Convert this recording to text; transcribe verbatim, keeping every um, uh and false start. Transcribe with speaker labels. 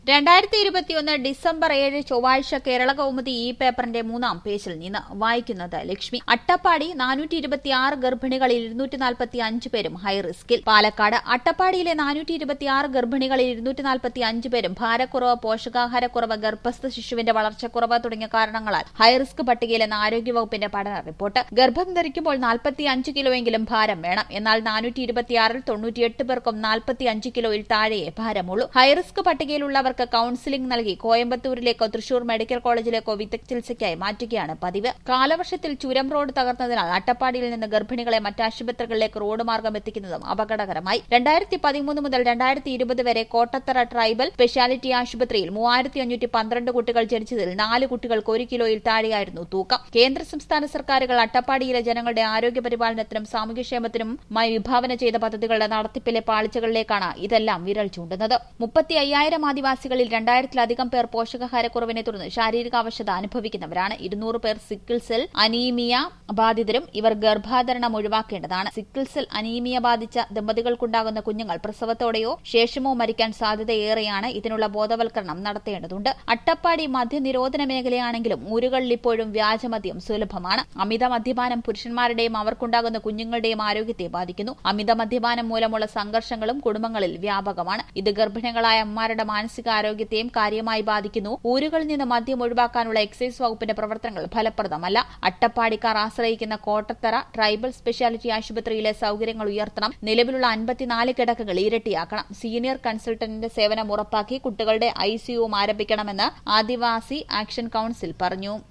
Speaker 1: രണ്ടായിരത്തി ഇരുപത്തിയൊന്ന് ഡിസംബർ ഏഴ് ചൊവ്വാഴ്ച കേരള കൗമുദി ഈ പേപ്പറിന്റെ മൂന്നാം പേജിൽ നിന്ന് വായിക്കുന്നത് ലക്ഷ്മി. അട്ടപ്പാടി നാനൂറ്റി ഇരുപത്തിയാറ് ഗർഭിണികളിൽ ഇരുന്നൂറ്റി നാൽപ്പത്തി അഞ്ച് പേരും ഹൈറിസ്കിൽ. പാലക്കാട് അട്ടപ്പാടിയിലെ നാനൂറ്റി ഇരുപത്തിയാറ് ഗർഭിണികളിൽ ഇരുന്നൂറ്റി നാൽപ്പത്തി അഞ്ച് പേരും ഭാരക്കുറവ്, പോഷകാഹാരക്കുറവ്, ഗർഭസ്ഥ ശിശുവിന്റെ വളർച്ചക്കുറവ് തുടങ്ങിയ കാരണങ്ങളാൽ ഹൈറിസ്ക് പട്ടികയിലെന്ന് ആരോഗ്യവകുപ്പിന്റെ പഠന റിപ്പോർട്ട്. ഗർഭം ധരിക്കുമ്പോൾ നാൽപ്പത്തി അഞ്ച് കിലോയെങ്കിലും ഭാരം വേണം. എന്നാൽ നാനൂറ്റി ഇരുപത്തിയാറിൽ തൊണ്ണൂറ്റിയെട്ട് പേർക്കും നാൽപ്പത്തി അഞ്ച് കിലോയിൽ താഴെയേ ഭാരമുള്ളൂ. ഹൈറിസ്ക് പട്ടികയിലുള്ളവർ കൌൺസിലിംഗ് നൽകി കോയമ്പത്തൂരിലേക്കോ തൃശൂർ മെഡിക്കൽ കോളേജിലേക്കോ വിദഗ്ധ ചികിത്സയ്ക്കായി മാറ്റുകയാണ് പതിവ്. കാലവർഷത്തിൽ ചുരം റോഡ് തകർന്നതിനാൽ അട്ടപ്പാടിയിൽ നിന്ന് ഗർഭിണികളെ മറ്റാശുപത്രികളിലേക്ക് റോഡ് മാർഗം എത്തിക്കുന്നതും അപകടകരമായി. രണ്ടായിരത്തി പതിമൂന്ന് മുതൽ രണ്ടായിരത്തി ഇരുപത് വരെ കോട്ടത്തറ ട്രൈബൽ സ്പെഷ്യാലിറ്റി ആശുപത്രിയിൽ മൂവായിരത്തി അഞ്ഞൂറ്റി പന്ത്രണ്ട് കുട്ടികൾ ജനിച്ചതിൽ നാല് കുട്ടികൾക്ക് ഒരു കിലോയിൽ താഴെയായിരുന്നു തൂക്കം. കേന്ദ്ര സംസ്ഥാന സർക്കാരുകൾ അട്ടപ്പാടിയിലെ ജനങ്ങളുടെ ആരോഗ്യ പരിപാലനത്തിനും സാമൂഹ്യക്ഷേമത്തിനുമായി വിഭാവന ചെയ്ത പദ്ധതികളുടെ നടത്തിപ്പിലെ പാളിച്ചകളിലേക്കാണ് ഇതെല്ലാം വിരൽ ചൂണ്ടുന്നത്. മുപ്പത്തി അയ്യായിരം ആദിവാസി ിൽ രണ്ടായിരത്തിലധികം പേർ പോഷകാഹാരക്കുറവിനെ തുടർന്ന് ശാരീരിക അവശത അനുഭവിക്കുന്നവരാണ്. ഇരുന്നൂറ് പേർ സിക്കിൾ സെൽ അനീമിയ ബാധിതരും. ഇവർ ഗർഭാധാരണം ഒഴിവാക്കേണ്ടതാണ്. സിക്കിൾ സെൽ അനീമിയ ബാധിച്ച ദമ്പതികൾക്കുണ്ടാകുന്ന കുഞ്ഞുങ്ങൾ പ്രസവത്തോടെയോ ശേഷമോ മരിക്കാൻ സാധ്യതയേറെയാണ്. ഇതിനുള്ള ബോധവൽക്കരണം നടത്തേണ്ടതുണ്ട്. അട്ടപ്പാടി മദ്യനിരോധന മേഖലയാണെങ്കിലും ഊരുകളിൽ ഇപ്പോഴും വ്യാജമദ്യം സുലഭമാണ്. അമിത മദ്യപാനം പുരുഷന്മാരുടെയും അവർക്കുണ്ടാകുന്ന കുഞ്ഞുങ്ങളുടെയും ആരോഗ്യത്തെ ബാധിക്കുന്നു. അമിത മദ്യപാനം മൂലമുള്ള സംഘർഷങ്ങളും കുടുംബങ്ങളിൽ വ്യാപകമാണ്. ഇത് ഗർഭിണികളായ അമ്മമാരുടെ മാനസിക ആരോഗ്യത്തെയും കാര്യമായി ബാധിക്കുന്നു. ഊരുകളിൽ നിന്ന് മദ്യം ഒഴിവാക്കാനുള്ള എക്സൈസ് വകുപ്പിന്റെ പ്രവർത്തനങ്ങൾ ഫലപ്രദമല്ല. അട്ടപ്പാടിക്കാർ ആശ്രയിക്കുന്ന കോട്ടത്തറ ട്രൈബൽ സ്പെഷ്യാലിറ്റി ആശുപത്രിയിലെ സൌകര്യങ്ങൾ ഉയർത്തണം. നിലവിലുള്ള അൻപത്തിനാല് കിടക്കകൾ ഇരട്ടിയാക്കണം. സീനിയർ കൺസൾട്ടന്റിന്റെ സേവനം ഉറപ്പാക്കി കുട്ടികളുടെ ഐസിയുവും ആരംഭിക്കണമെന്ന് ആദിവാസി ആക്ഷൻ കൌൺസിൽ പറഞ്ഞു.